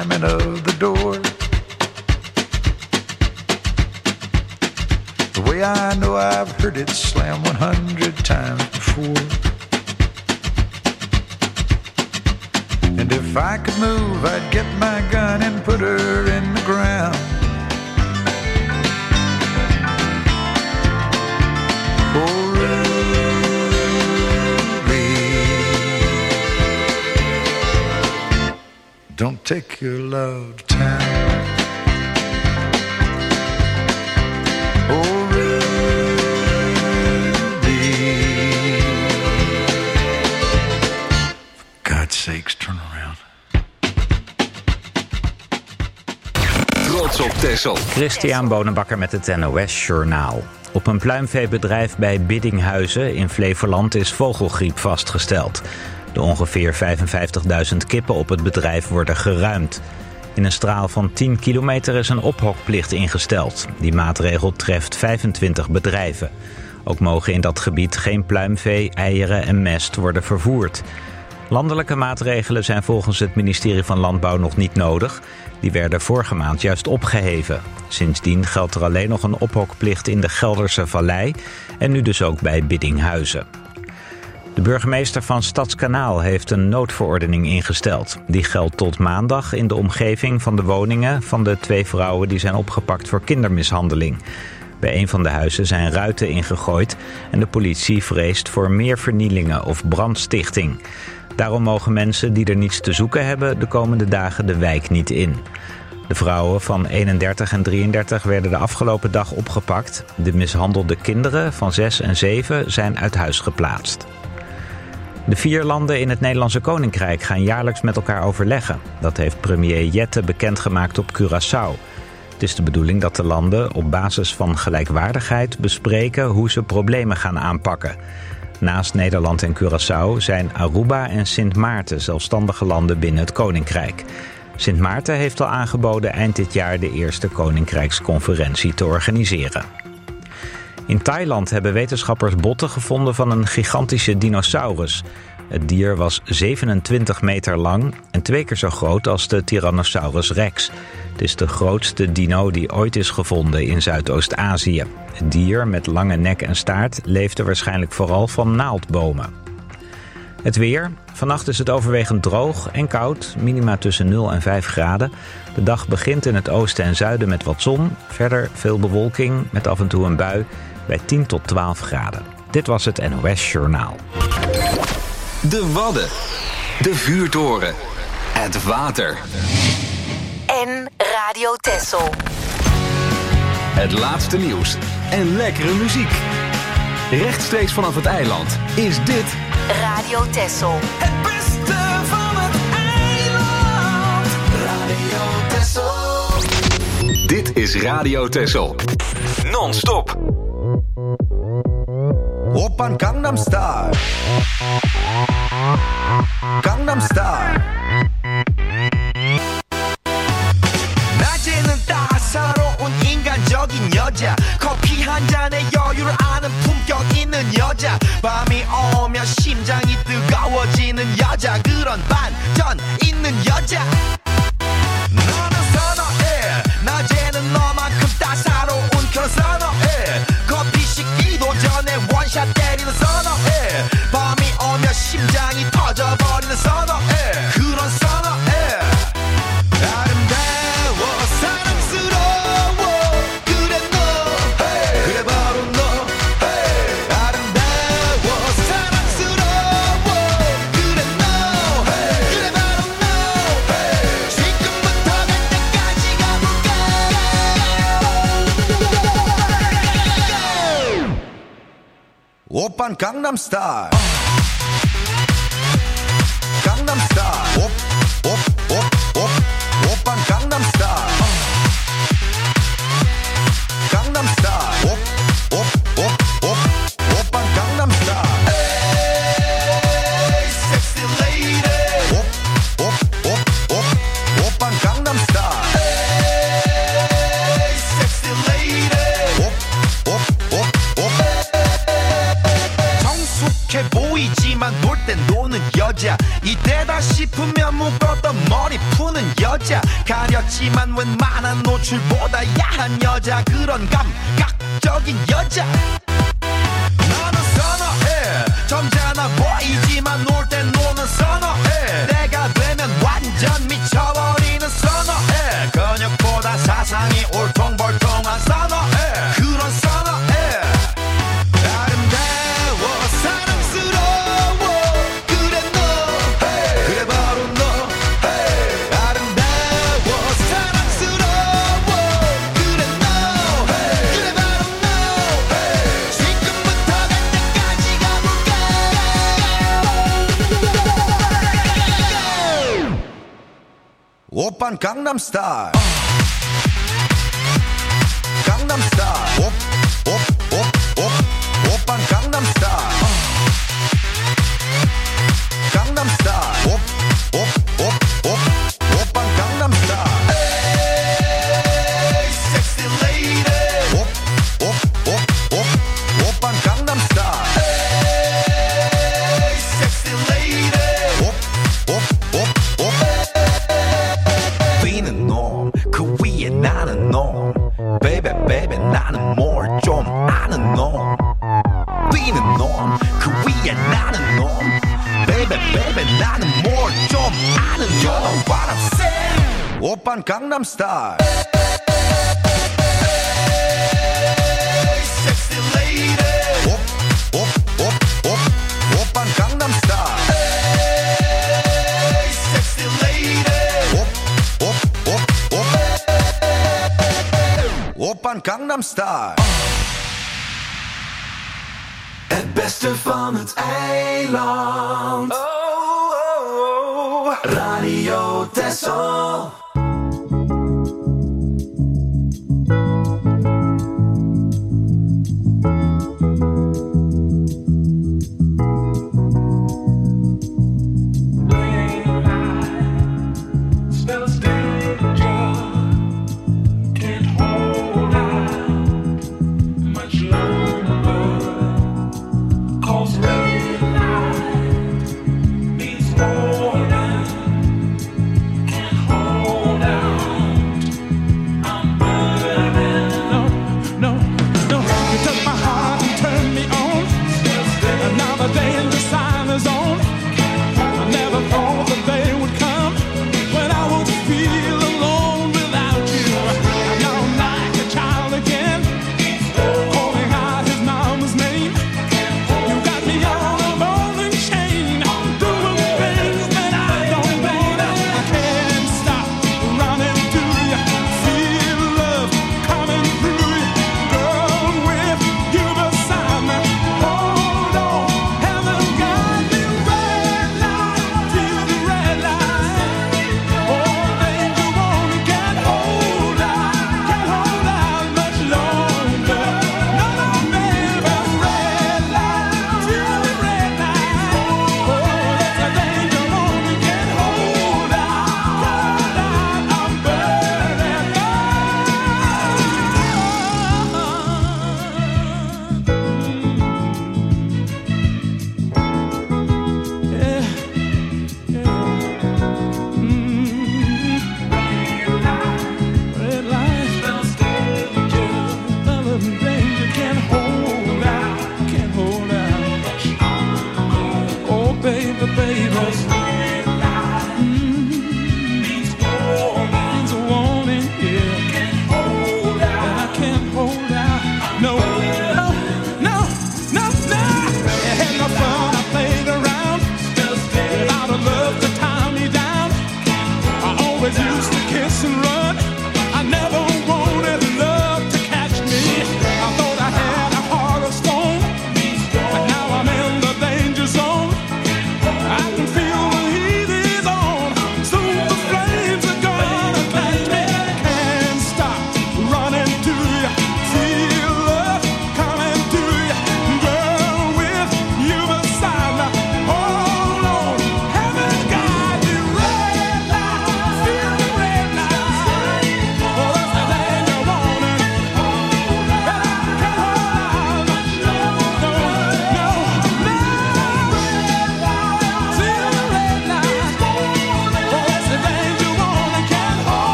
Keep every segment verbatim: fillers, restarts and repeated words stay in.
slamming of the door. The way I know I've heard it slam one hundred times before. And if I could move, I'd get my gun and put her in the ground. Oh, Ruby, don't take your love to town. Oh, sakes, turn around. Trots op Texel. Christian Bonenbakker met het N O S Journaal. Op een pluimveebedrijf bij Biddinghuizen in Flevoland is vogelgriep vastgesteld. De ongeveer vijfenvijftigduizend kippen op het bedrijf worden geruimd. In een straal van tien kilometer is een ophokplicht ingesteld. Die maatregel treft vijfentwintig bedrijven. Ook mogen in dat gebied geen pluimvee, eieren en mest worden vervoerd. Landelijke maatregelen zijn volgens het ministerie van Landbouw nog niet nodig. Die werden vorige maand juist opgeheven. Sindsdien geldt er alleen nog een ophokplicht in de Gelderse Vallei en nu dus ook bij Biddinghuizen. De burgemeester van Stadskanaal heeft een noodverordening ingesteld. Die geldt tot maandag in de omgeving van de woningen van de twee vrouwen die zijn opgepakt voor kindermishandeling. Bij een van de huizen zijn ruiten ingegooid en de politie vreest voor meer vernielingen of brandstichting. Daarom mogen mensen die er niets te zoeken hebben de komende dagen de wijk niet in. De vrouwen van eenendertig en drieëndertig werden de afgelopen dag opgepakt. De mishandelde kinderen van zes en zeven zijn uit huis geplaatst. De vier landen in het Nederlandse Koninkrijk gaan jaarlijks met elkaar overleggen. Dat heeft premier Jette bekendgemaakt op Curaçao. Het is de bedoeling dat de landen op basis van gelijkwaardigheid bespreken hoe ze problemen gaan aanpakken. Naast Nederland en Curaçao zijn Aruba en Sint Maarten zelfstandige landen binnen het Koninkrijk. Sint Maarten heeft al aangeboden eind dit jaar de eerste Koninkrijksconferentie te organiseren. In Thailand hebben wetenschappers botten gevonden van een gigantische dinosaurus. Het dier was zevenentwintig meter lang en twee keer zo groot als de Tyrannosaurus rex. Het is de grootste dino die ooit is gevonden in Zuidoost-Azië. Het dier met lange nek en staart leefde waarschijnlijk vooral van naaldbomen. Het weer. Vannacht is het overwegend droog en koud, minima tussen nul en vijf graden. De dag begint in het oosten en zuiden met wat zon. Verder veel bewolking met af en toe een bui bij tien tot twaalf graden. Dit was het N O S Journaal. De Wadden. De vuurtoren. Het water. En Radio Texel. Het laatste nieuws en lekkere muziek. Rechtstreeks vanaf het eiland is dit Radio Texel. Het beste van het eiland. Radio Texel. Dit is Radio Texel. Non-stop. Oppan Gangnam Style. Gangnam Style. 낮에는 따사로운 인간적인 여자 커피 한 잔에 여유를 아는 품격 있는 여자 밤이 오면 심장이 뜨거워지는 여자 그런 반전 있는 여자 너는 선호해 낮에는 너만큼 따사로운 그런 선호해 커피 식기도 전에 원샷 때리는 선호해 밤이 오면 심장이 터져버리는 선호해 그런 선호해 아름다워 사랑스러워 그래 너 hey. 그래 바로 너 hey. 아름다워 사랑스러워 그래 너 hey. 그래 바로 너 hey. 지금부터 갈 때까지 가볼까 오빤 강남 스타일 강남 스타일 옵 옵 옵 옵 오빤 강남 스타일 강남 스타일 옵 옵 옵 옵 오빤 강남 스타일 에이 섹시 레이디 옵 옵 옵 옵 오빤 강남 스타일 에이 섹시 레이디 옵 옵 옵 옵 정숙해 보 여자 가렸지만 웬만한 노출보다 야한 여자 그런 감각적인 여자 나는 선어해 점잖아 보이지만 놀 땐 노는 선어해 내가 되면 완전 미쳐버리는 선어해 근육보다 사상이 울퉁불퉁한 선어해 그런 선어해 아름다워 사랑스러워 그래 너 hey. 그래 바로 너 hey. 아름다워 사랑스러워 그래 너 hey. 그래 바로 너 hey. 지금부터 갈 때까지 가볼까 오빤 강남스타일 강남스타일 오, 오, 오, 오, 오빤 강남스타일 강남스타일 오, 오, 오, 오, 오빤 강남스타일 에이 섹시 레이디 오, 오, 오, 오, 오빤 강남스타일 에이 섹시 레이디 오, 오, 오, 오 뛰는 놈 그 위에 나는 놈 Baby baby 나는 뭘 좀 아는 놈 뛰는 놈 그 위에 나는 놈 Baby baby 나는 뭘 좀 아는 놈 You know what I'm saying 오빤 강남스타일 Sexy lady 오, 오, 오, 오, 오빤 강남스타일 Sexy lady 오, 오, 오, 오 오빤 강남스타일 Het beste van het eiland. Oh, oh, oh. Radio Texel.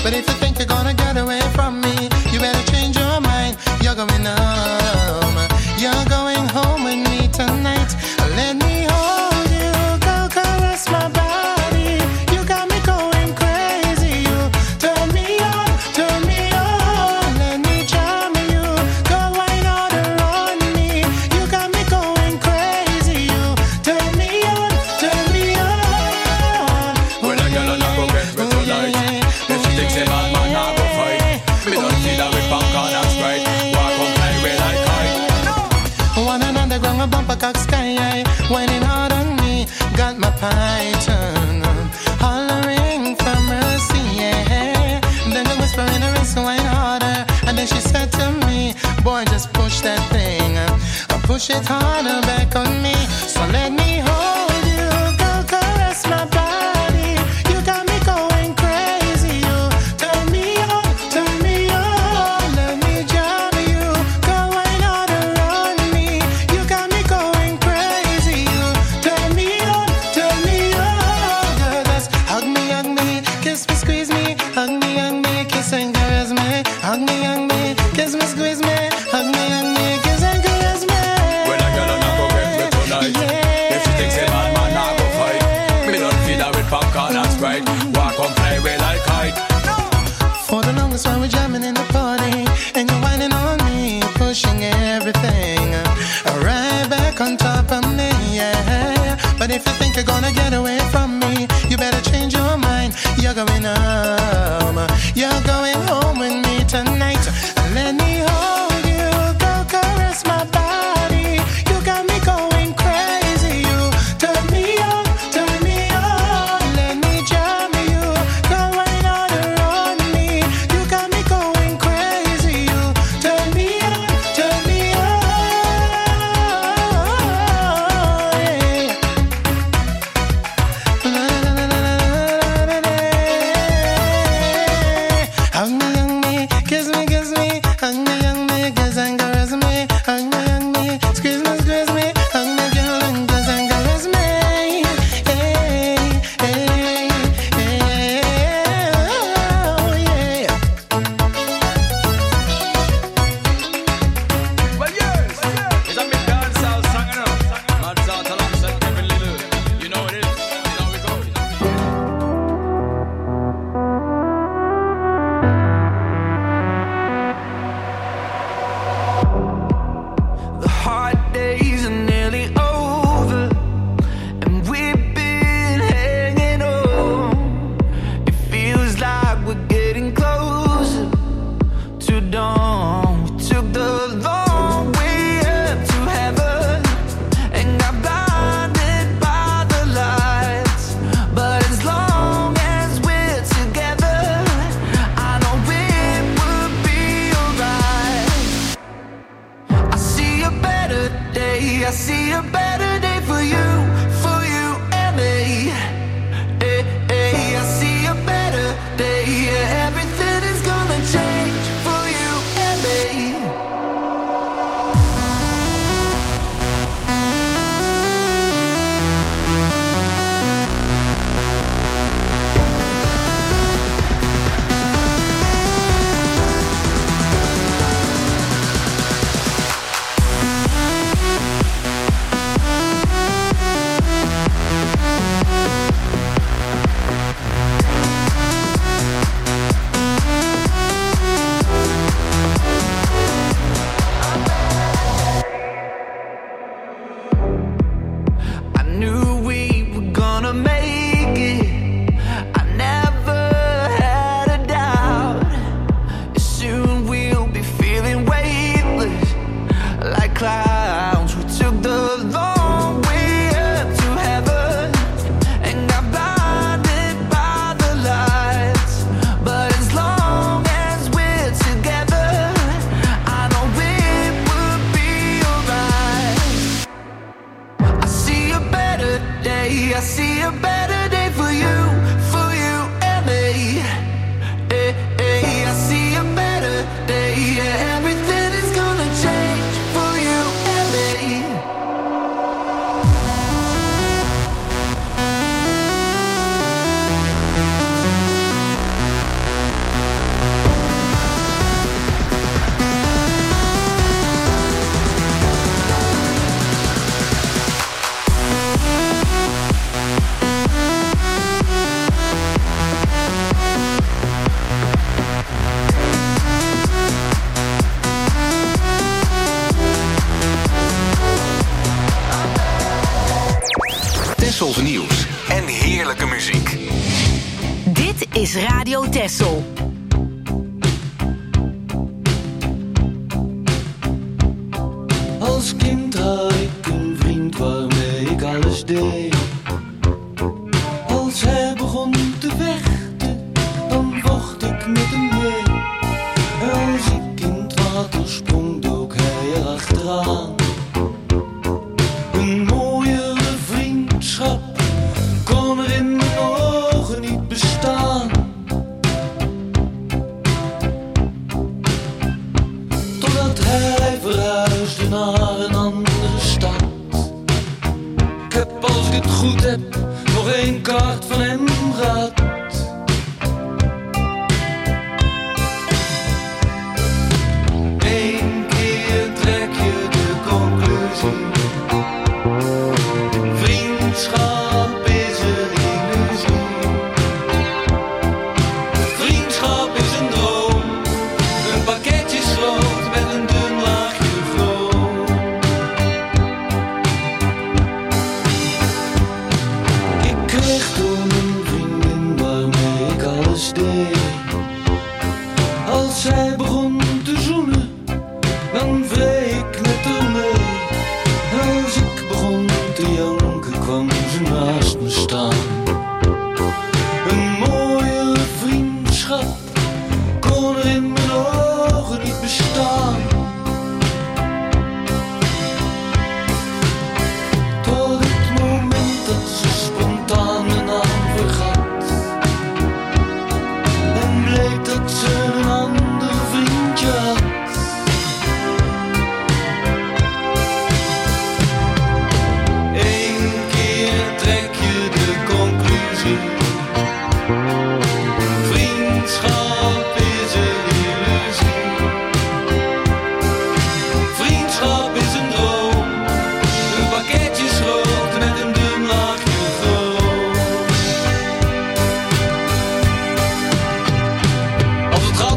But if you think you're gonna get away from me, you better change your mind. You're going home. You're going home with me tonight. Let me hold you, go caress my body. You got me going crazy. You turn me on, turn me on. Let me charm you, go wine all around me. You got me going crazy. You turn me on, turn me on. When a girl and I go get with tonight, if she thinks a man, man, I go fight. Me don't feel that with popcorn and Sprite. Walk on play with like kite. One and underground, a bumper cock sky high, whining hard on me, got my python hollering for mercy, yeah. Then the whisper in her ear, so wine harder. And then she said to me, boy, just push that thing, uh, push it harder back on me. So let me hold you, go caress my body. You got me going crazy. You turn me on, turn me on. Let me jam you, go wine all around me. You got me going crazy. You turn me on, turn me on. Girl, just hug me, hug me, kiss me, squeeze me, hug me, hug me, kiss and caress me, hug me, hug me, kiss me, squeeze me, hug me, hug me, kiss and caress me. When a girl and I go get with tonight, if she thinks a man, man, I go fight. Me don't feel that with popcorn and Sprite. Walk on play with like kite. For the longest while we're jamming in the party, and you're whining on me, pushing everything right back on top of me, yeah. But if you think you're gonna get away from me, you better change your mind. You're going home. You're going home with me tonight. Let me hold you, go caress my body. You got me going crazy. You turn me on, turn me on. Let me jam you, go right all around me. You got me going crazy. You turn me on, turn me on. Yeah. is Radio Texel. Als kind had ik een vriend waarmee ik alles deed. Als hij begon te vechten, dan vocht ik met hem mee. Als ik in het water sprong, dook hij erachteraan. Een mooiere vriendschap kon er in mijn ogen niet bestaan. Totdat hij verhuisde naar een andere stad. Ik heb, als ik het goed heb, nog één kaart van hem gehad. Eén keer trek je de conclusie. Vriendschap is een illusie. Vriendschap is een droom. Een pakketje schroot met een dun laagje vroom. Ik kreeg toen een vriendin waarmee ik alles deed. Als zij begon te zoenen, dan vreeg ik met haar mee. Als ik begon te janken, kwam ze naast me staan. Een mooie vriendschap kon er in mijn ogen niet bestaan. Tot het moment dat ze spontaan mijn naam vergat. En bleek dat ze een ander vriendje had. Eén keer trek je de conclusie. Vriendschap is een illusie. Vriendschap is een droom. Een pakketje schroot met een dun laagje vroom. Als het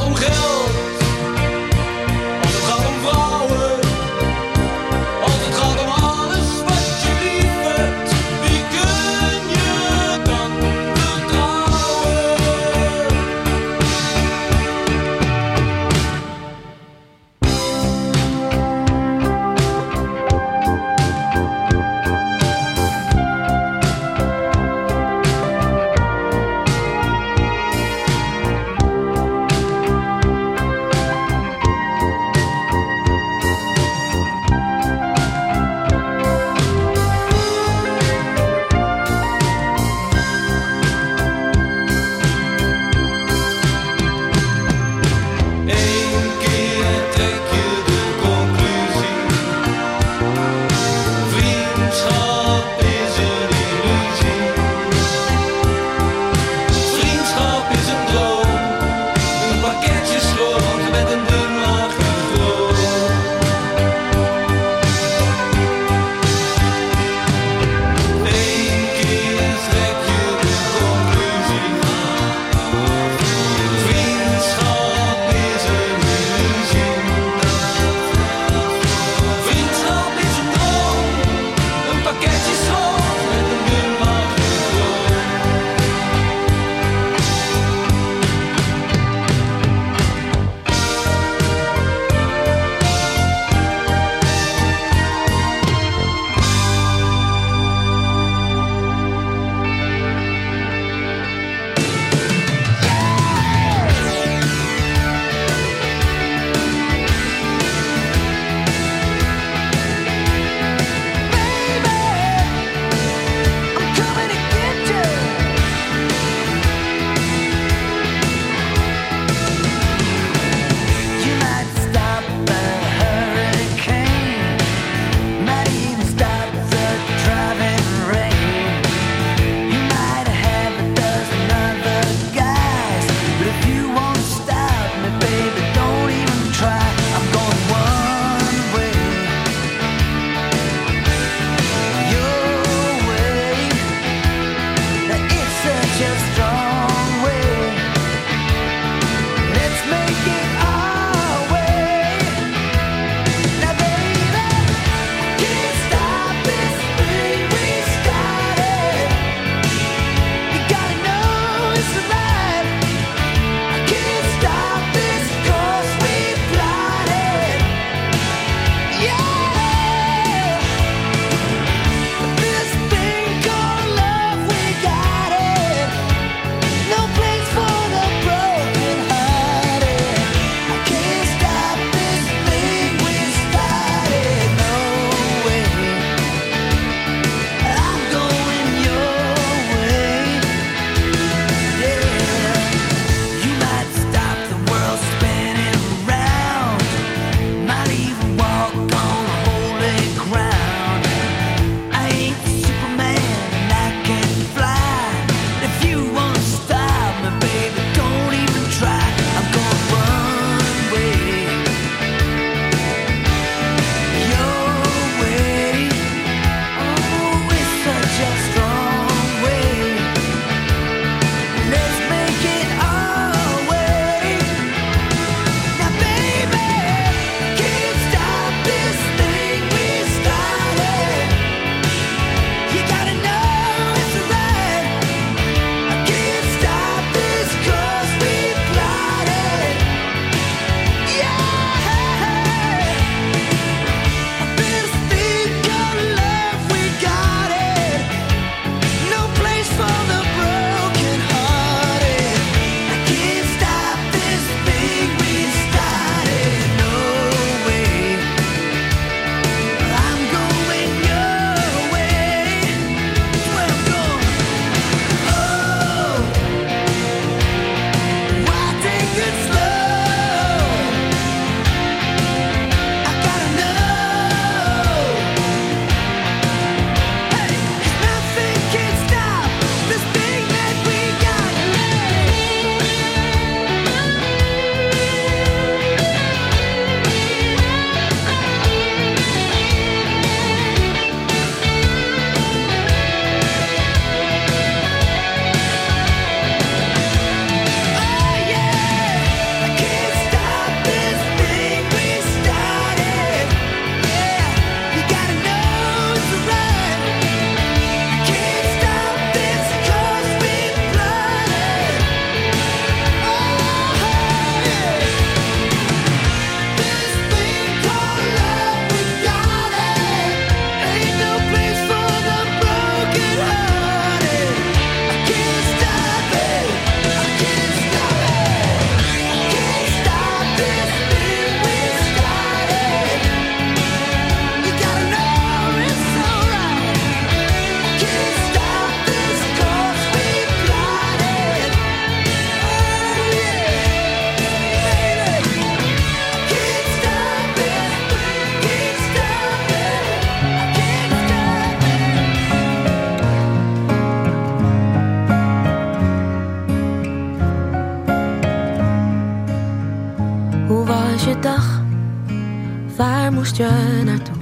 je dag? Waar moest je naartoe?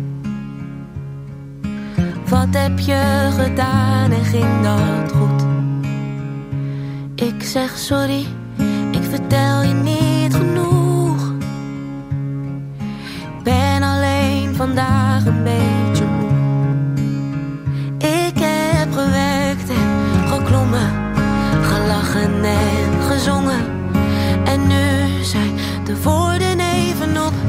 Wat heb je gedaan en ging dat goed? Ik zeg sorry, ik vertel je niet genoeg. Ik ben alleen vandaag een beetje moe. Ik heb gewerkt en geklommen, gelachen en gezongen. En nu zijn de woorden even op.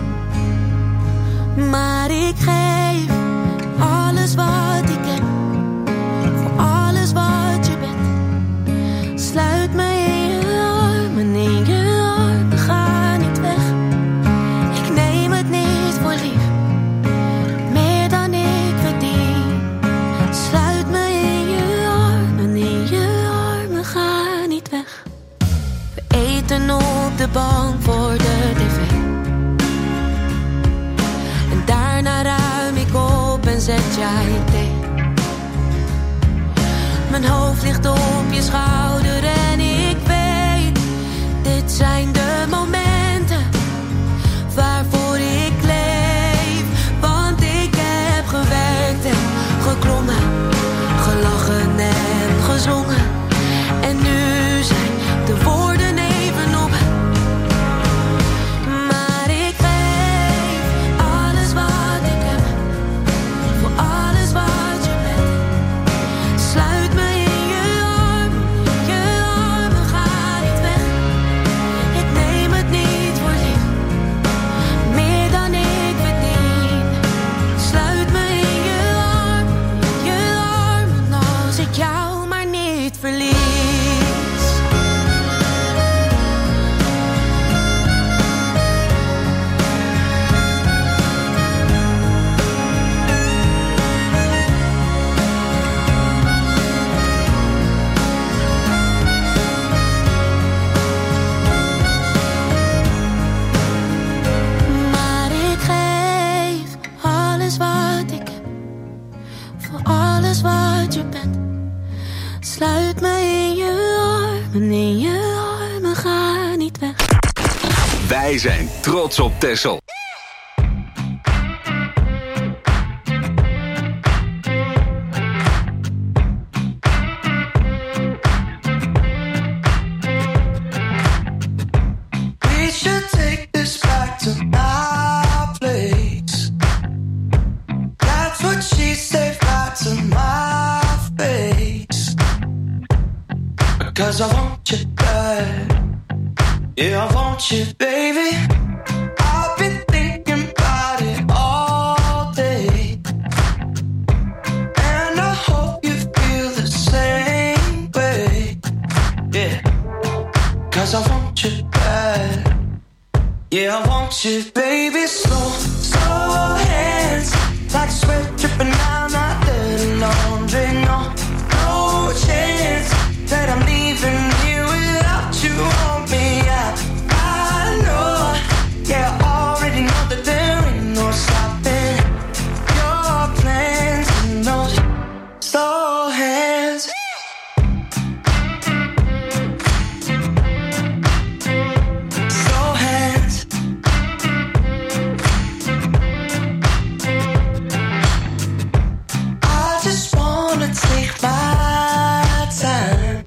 Maar ik geef alles wat ik heb, voor alles wat je bent. Sluit me in je armen, in je armen, ga niet weg. Ik neem het niet voor lief, meer dan ik verdien. Sluit me in je armen, in je armen, ga niet weg. We eten op de bank voor de tv. En daarna ruim ik op en zet jij thee. Mijn hoofd ligt op je schouder en ik weet, dit zijn de momenten waarvoor ik leef. Want ik heb gewerkt en geklommen, gelachen en gezongen. En nu zijn de woorden even op. Maar ik geef alles wat ik heb, voor alles wat je bent. Sluit me in je armen, je armen, ga niet weg. Ik neem het niet voor lief, meer dan ik verdien. Sluit me in je armen, je armen, als ik jou maar niet verlies. Maar ik geef alles wat ik heb, voor alles wat je bent. Sluit me in je armen, in je armen, ga niet weg. Wij zijn trots op Texel. We should take this back to my place. That's what she said right to my face. Cause I want you bad. Yeah, I want you, baby. I've been thinking about it all day. And I hope you feel the same way. Yeah, cause I want you bad. Yeah, I want you, baby. Slow, slow hands, like sweat dripping down my dirty laundry. No, no chance that I'm leaving you without you on me. I, I know, yeah, I already know that there ain't no stopping your plans and those slow hands. Slow hands. I just wanna take my time.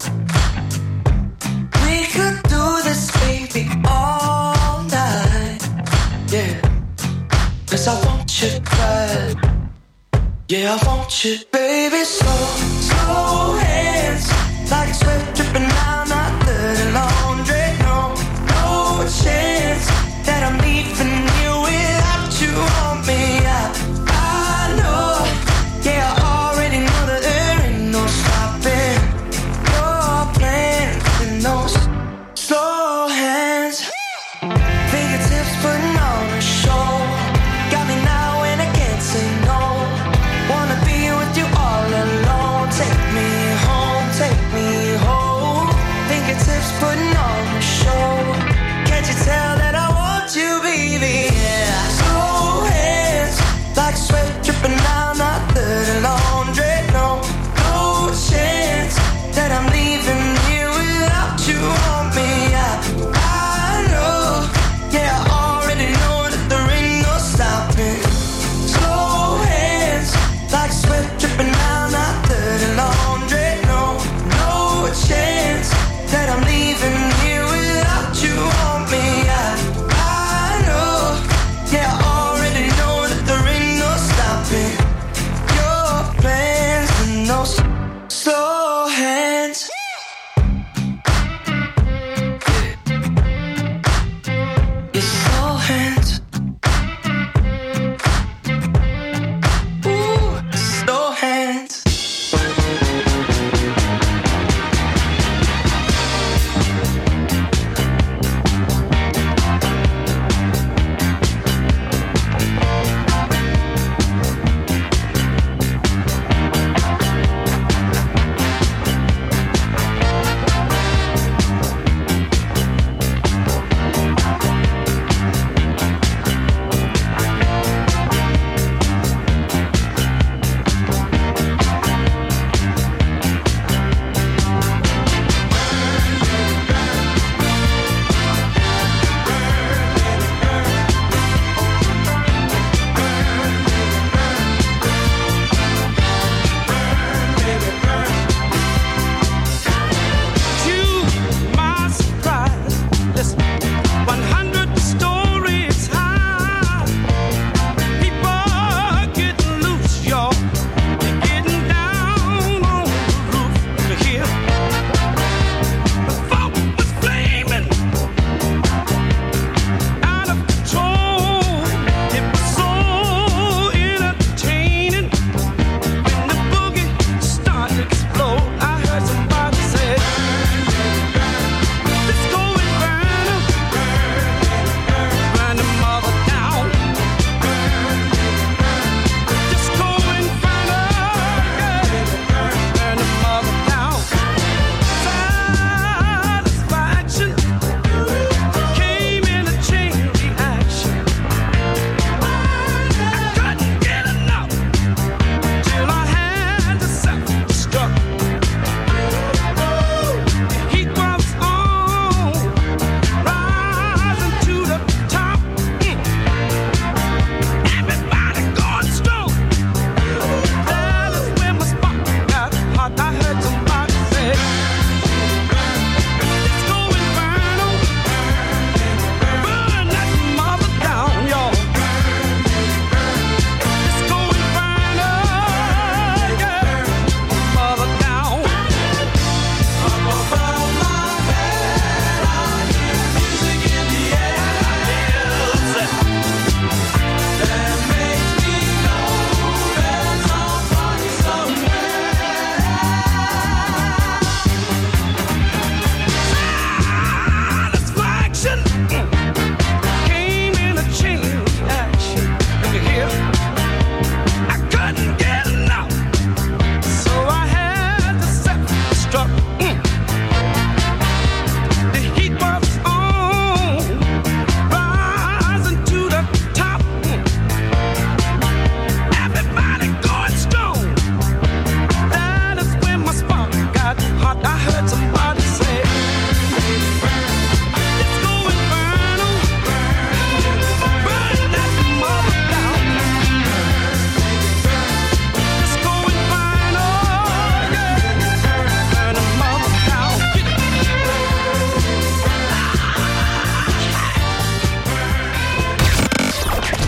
We could do this, baby, all night. Yeah, cause I want you bad. Yeah, I want you, baby. Slow, slow hands, like sweat dripping down my dirty laundry. No, no chance that I'm leaving you without you on me. I, I know, yeah, I already know that there ain't no stopping your plans and those slow hands. Fingertips putting on a show. Got me now and I can't say no. Wanna be with you all alone.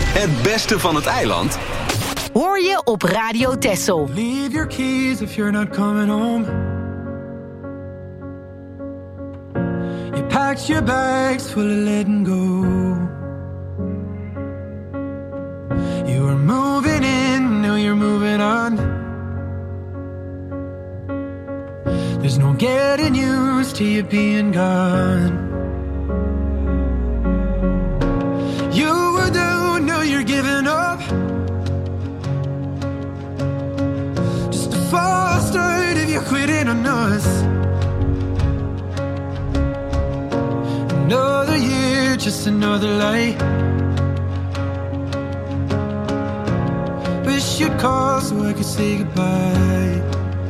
Het beste van het eiland hoor je op Radio Texel. Leave your keys if you're not coming home. You packed your bags full of letting go. You were moving in, now you're moving on. There's no getting used to you being gone. You were down, now you're giving up. Just a false start if you're quitting on us. Another year, just another lie. Wish you'd call so I could say goodbye.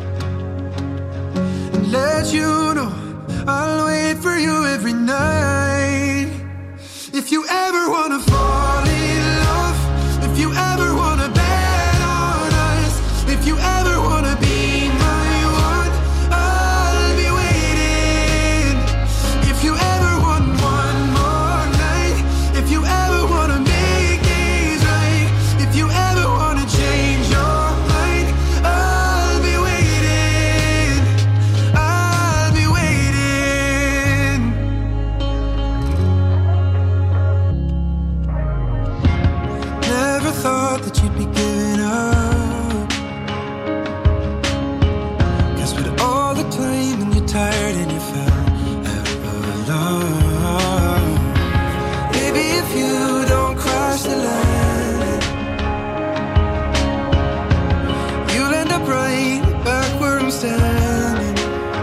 And let you know I'll wait for you every night. If you ever wanna fall in love, if you ever wanna bet on us, if you ever wanna be my one, I'll be waiting. If you ever want one more night, if you ever wanna make things right, if you ever wanna change your mind, I'll be waiting. I'll be waiting. Never thought that you'd be giving up. 'Cause with all the time and you're tired and you fell out of love. Baby, if you don't cross the line, you'll end up right back where I'm standing.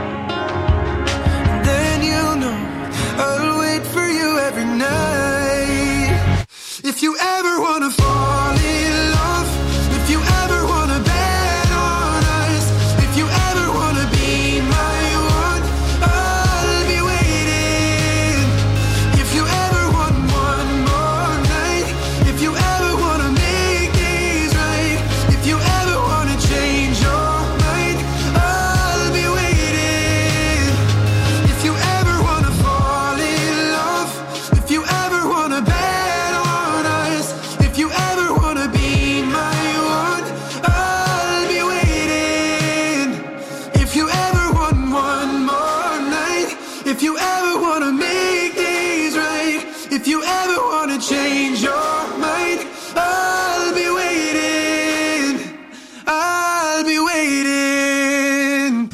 And then you'll know I'll wait for you every night. If you ever wanna fall in love, if you ever wanna bet on us, if you ever wanna be my one, I'll be waiting. If you ever want one more night, if you ever wanna make things right, if you ever wanna change your mind, I'll be waiting. If you ever wanna fall in love, if you ever wanna bet on us, if you ever wanna be my one, I'll be waiting. If you ever want one more night, if you ever wanna make things right, if you ever wanna change your mind, I'll be waiting. I'll be waiting.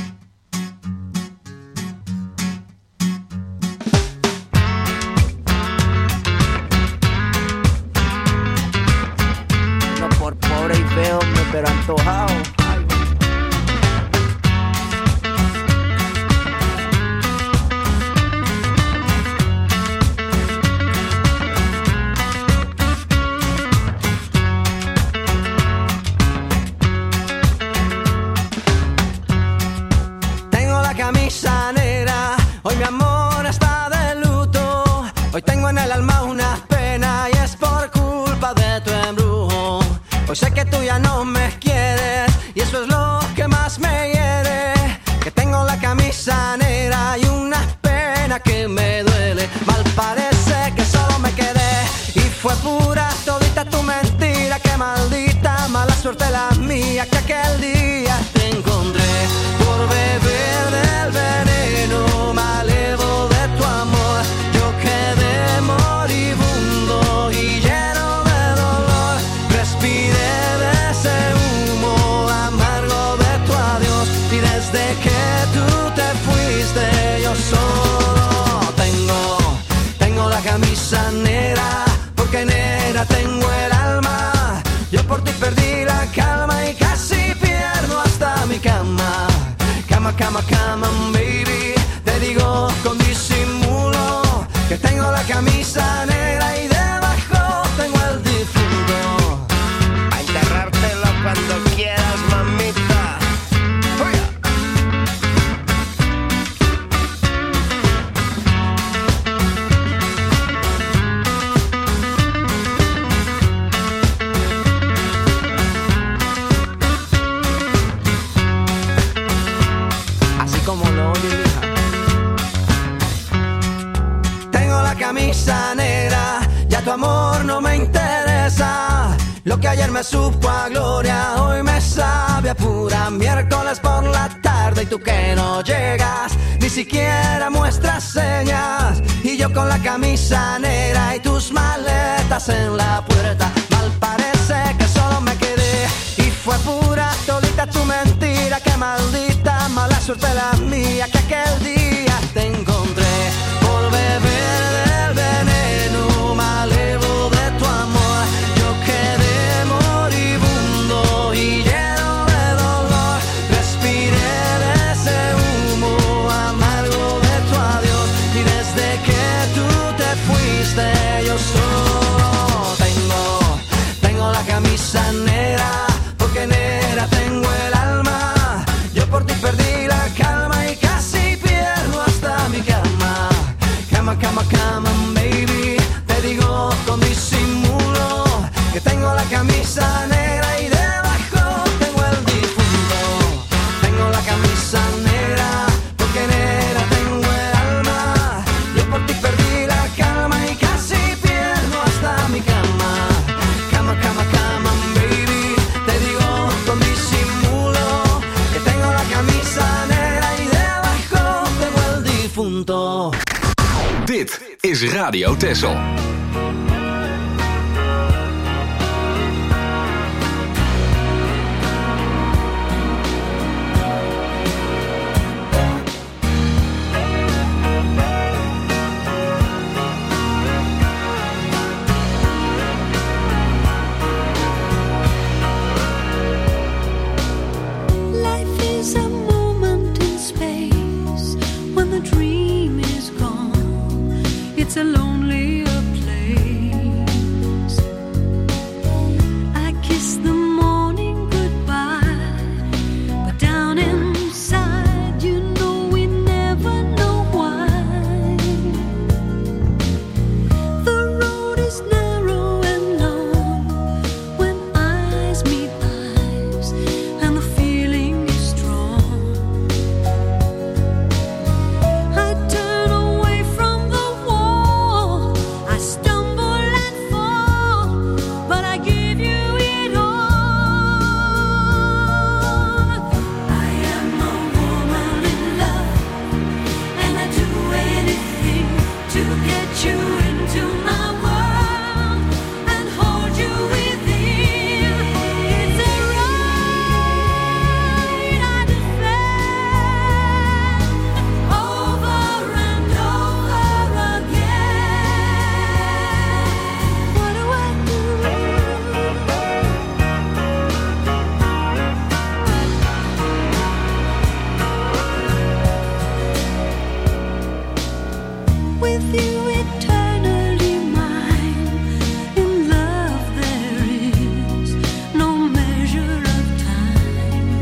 No por pobre y feo, pero antojado. Tengo la camisa negra, hoy mi amor está de luto. Hoy tengo en el alma una pena y es por culpa de tu embrujo. Hoy sé que tú ya no me quieres y eso es lo que más me hiere. Que tengo la camisa negra y una pena que me duele. Mal parece que solo me quedé y fue pura todita tu mentira. Que maldita mala suerte la mía que aquel día te encontré por beber del veneno malevo de tu amor. Yo quedé moribundo y lleno de dolor. Respiré de ese humo amargo de tu adiós y desde que tú te fuiste yo solo tengo, tengo la camisa negra porque negra tengo el alma. Yo por ti perdí la calma y casi pierdo hasta mi cama. Cama, cama, cama, baby. Te digo con disimulo que tengo la camisa negra y debajo tengo el difunto. A enterrártelo cuando quieras, mamita. Así como lo oye, hija. Tengo la camisa negra, ya tu amor no me interesa. Lo que ayer me supo a gloria, hoy me sabe a pura. Miércoles por la tarde y tú que no llegas, ni siquiera muestras señas. Y yo con la camisa negra y tus maletas en la puerta. Mal parece que solo me quedé y fue pura todita tu mentira. Qué maldita mala suerte la mía que aquel día te encontré por beber del veneno malevo de tu amor. Yo quedé moribundo y lleno de dolor. Respiré de ese humo amargo de tu adiós. Y desde que tú te fuiste yo solo tengo, tengo la camisa negra, porque negra tengo el alma. Yo por ti perdí la calma y casi pierdo hasta mi cama. Cama, cama, cama, baby. Te digo con disimulo que tengo la camisa negra y debajo tengo el difunto. Tengo la camisa negra porque negra tengo el alma. Yo por ti perdí la calma y casi pierdo hasta mi cama. Cama, cama, cama, baby. Te digo con disimulo que tengo la camisa negra y debajo tengo el difunto. Dit is Radio Texel. Life is a moment in space when the dream is gone. It's a lonelier place. I kiss the morning goodbye, but down inside, you know we never know why. The road is narrow and long when eyes meet eyes, and the feeling is strong. I turn away from the wall, I stumble and fall, but I give you it all. I am a woman in love, and I do anything to get you into my world and hold you within. It's a right I defend over and over again. What do I do? With you eternally mine, in love there is no measure of time.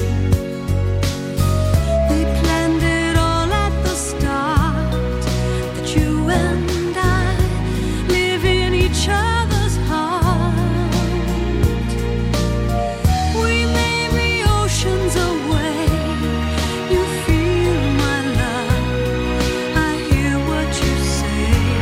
We planned it all at the start, that you and I live in each other's heart. We may be oceans away, you feel my love, I hear what you say.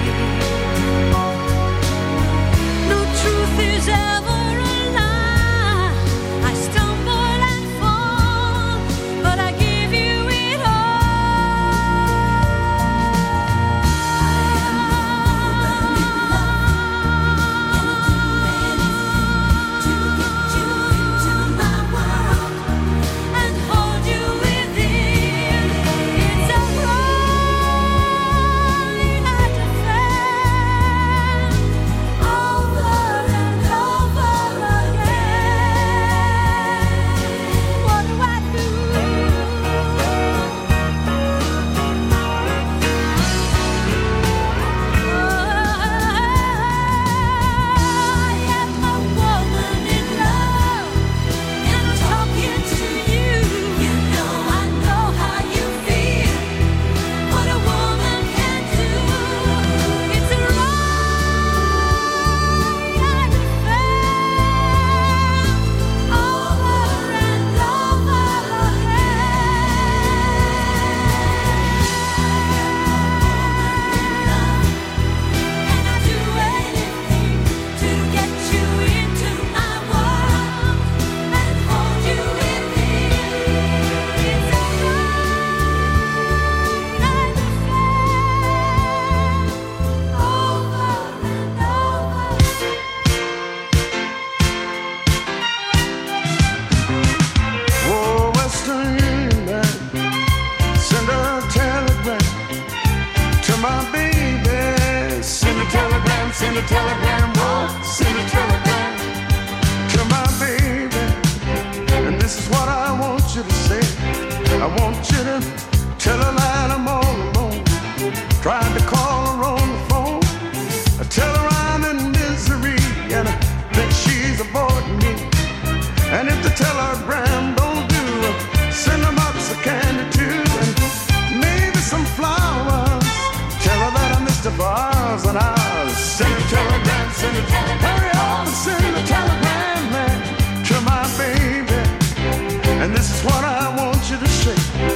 send a telegram, whoa, send a telegram to my baby. And this is what I want you to say. I want you to tell her that I'm all alone. Tried to call her on the phone. I tell her I'm in misery and I think she's avoiding me. And if the telegram don't do, send a box of candy too, and maybe some flowers. Tell her that I missed her for hours and hours. Send a telegram, send a telegram. Hurry up and send a telegram, man, to my baby. And this is what I want you to say.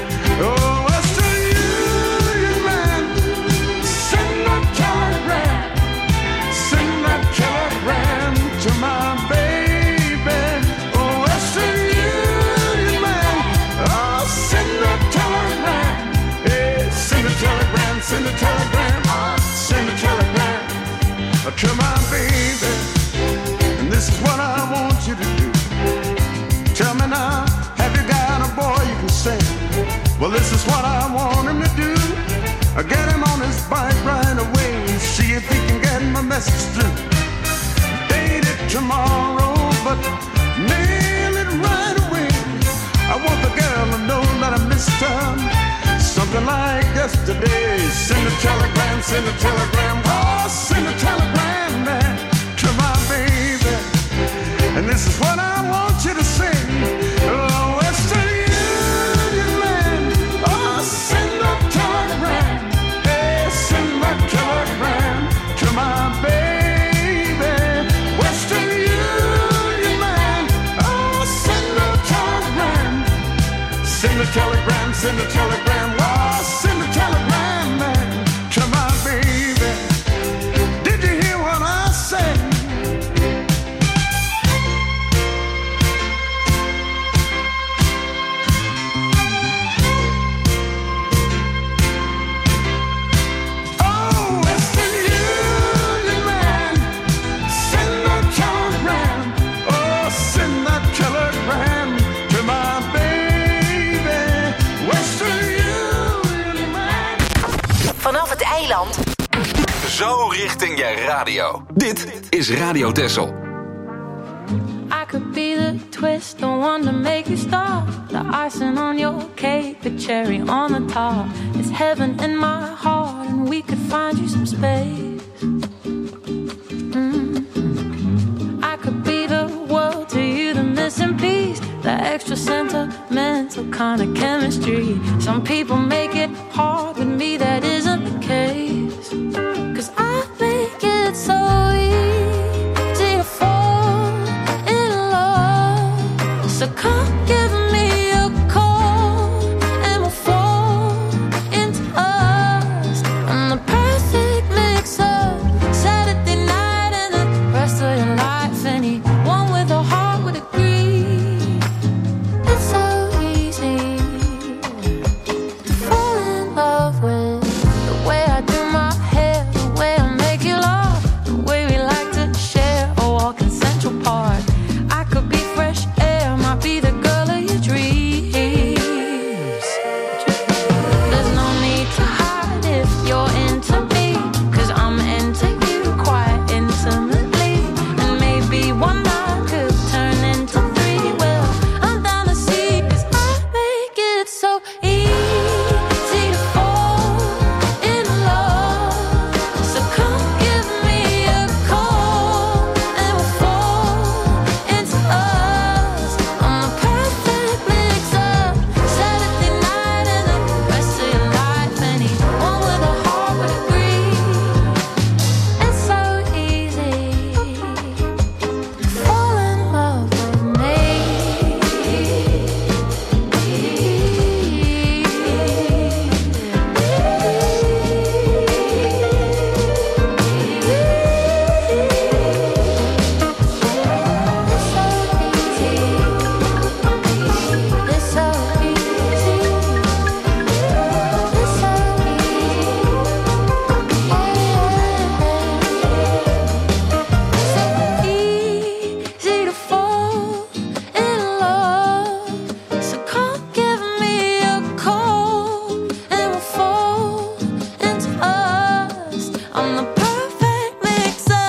Oh, Western Union man, send a telegram, send that telegram to my baby. Oh, Western Union man, oh, send a telegram, hey, send a telegram, send a telegram, send a telegram to my baby. And this is what I want you to do. Tell me now, have you got a boy you can sing? Well, this is what I want him to do. I get him on his bike right away and see if he can get my message through. Date it tomorrow, but mail it right away. I want the girl to know that I missed her. Something like yesterday. Send a telegram, send a telegram, oh, send a telegram, man, to my baby. And this is what I want you to sing. Oh, Western Union man, oh, send a telegram, hey, send that telegram to my baby. Western Union man, oh, send a telegram, send a telegram, send a telegram, oh, send a telegram, man, to my baby. Did you hear what I said? Vanaf het eiland. Zo richting je radio. Dit is Radio Texel. I could be the twist, the one to make you stop. The icing on your cake, the cherry on the top. It's heaven in my heart, and we could find you some space. Mm. I could be the world to you, the missing piece, the extra sentimental kind of chemistry. Some people make it hard, with me that isn't the case. 'Cause I make it so easy to fall in love. So come give me a call and we'll fall into us. I'm the perfect mix-up, Saturday night and the rest of your life. Anyone with a heart would agree. It's so easy to fall in love with the way I do my hair, the way I make you laugh, the way we like to share a walk in Central Park. I could be fresh air, might be the girl of your dreams. There's no need to hide if you're into me, 'cause I'm into you quite intimately. And maybe one night could turn into three. Well, I'm down to see, 'cause I make it so easy to fall in love. So come give me a call and we'll fall into us. I'm the perfect mix-up, Saturday night and the rest of your life. Anyone with a heart would agree. It's so easy to fall in love with me. It's so easy. It's so easy to fall in love. So come give me a call and we'll fall into us. I'm the perfect mix-up.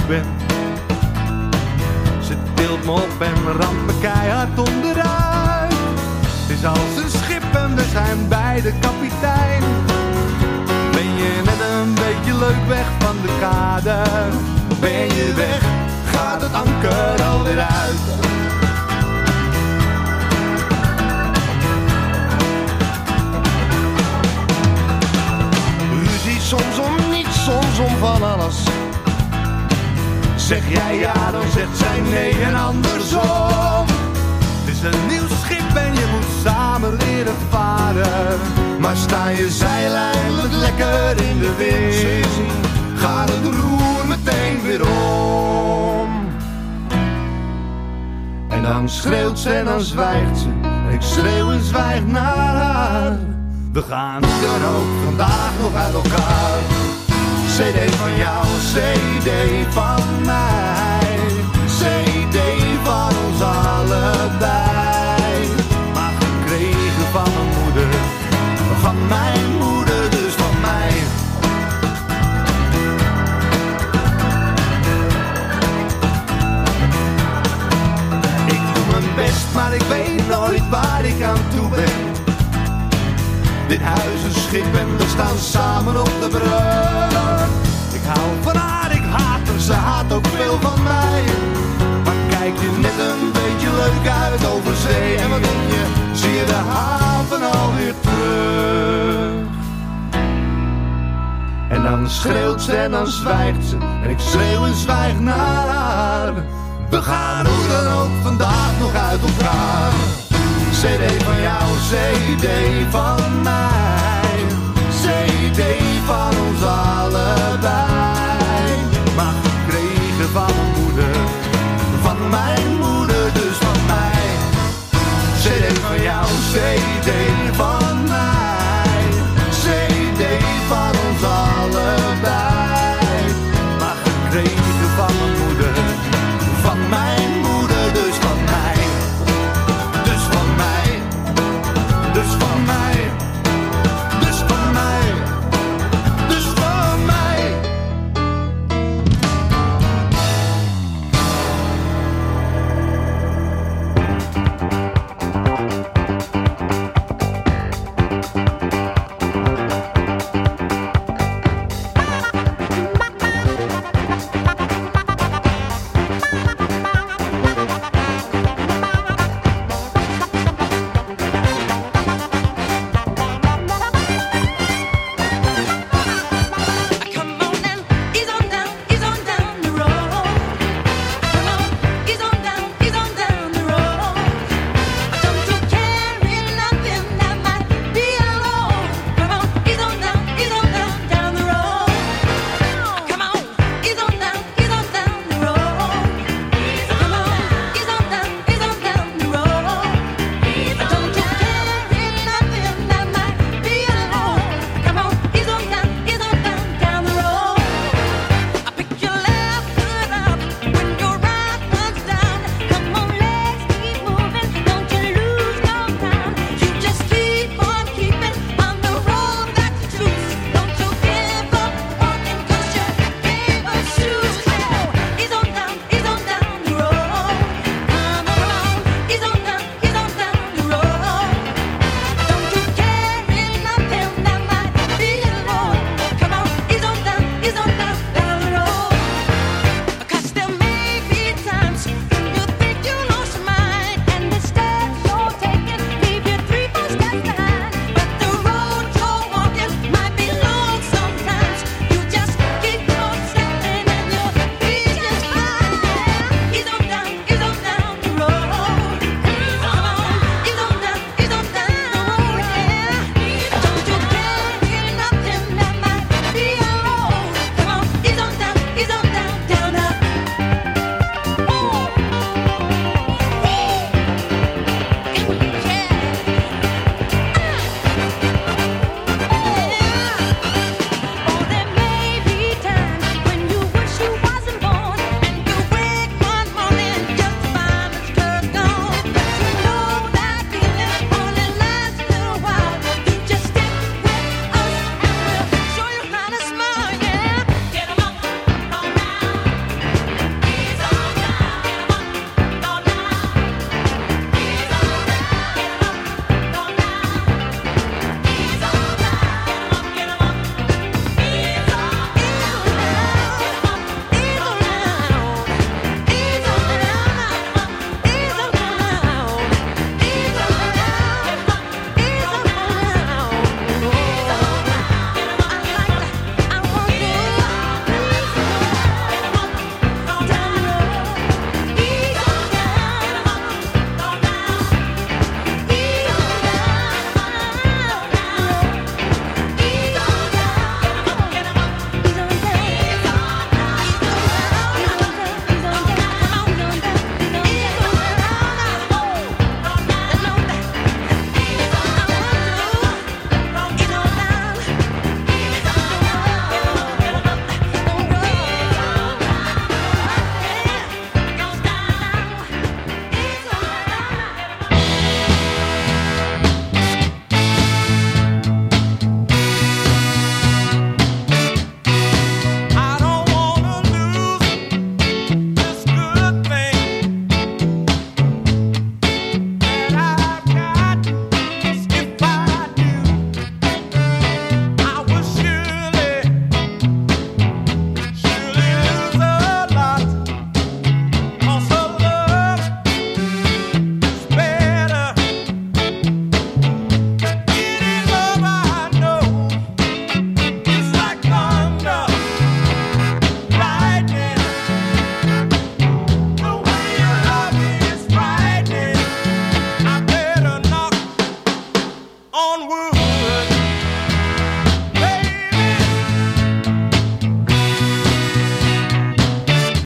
ben. Ze tilt me op en ramt me keihard onderuit. Het is als een schip en we zijn beide kapitein. Ben je net een beetje leuk weg van de kade? Ben je weg, gaat het anker alweer uit. Ruzie soms om niets, soms om van alles. Zeg jij ja, dan zegt zij nee en andersom. Het is een nieuw schip en je moet samen leren varen. Maar sta je zeil eindelijk lekker in de wind, gaat het roer meteen weer om. En dan schreeuwt ze en dan zwijgt ze. En ik schreeuw en zwijg naar haar. We gaan dan ook vandaag nog uit elkaar. C D van jou, C D van mij. C D van ons allebei. Maar gekregen van mijn moeder. Van mijn moeder, dus van mij. Ik doe mijn best, maar ik weet nooit waar ik aan toe ben. Dit huis is schip en we staan samen op de brug. Ik hou van haar, ik haat haar, ze haat ook veel van mij. Maar kijk je net een beetje leuk uit over zee. En wat denk je, zie je de haven alweer terug. En dan schreeuwt ze en dan zwijgt ze. En ik schreeuw en zwijg naar haar. We gaan hoe dan ook vandaag nog uit elkaar. C D van jou, C D van mij. C D van ons allebei. Maar gekregen van mijn moeder. Van mijn moeder, dus van mij. C D van jou, C D van mij. C D van ons allebei. Maar gekregen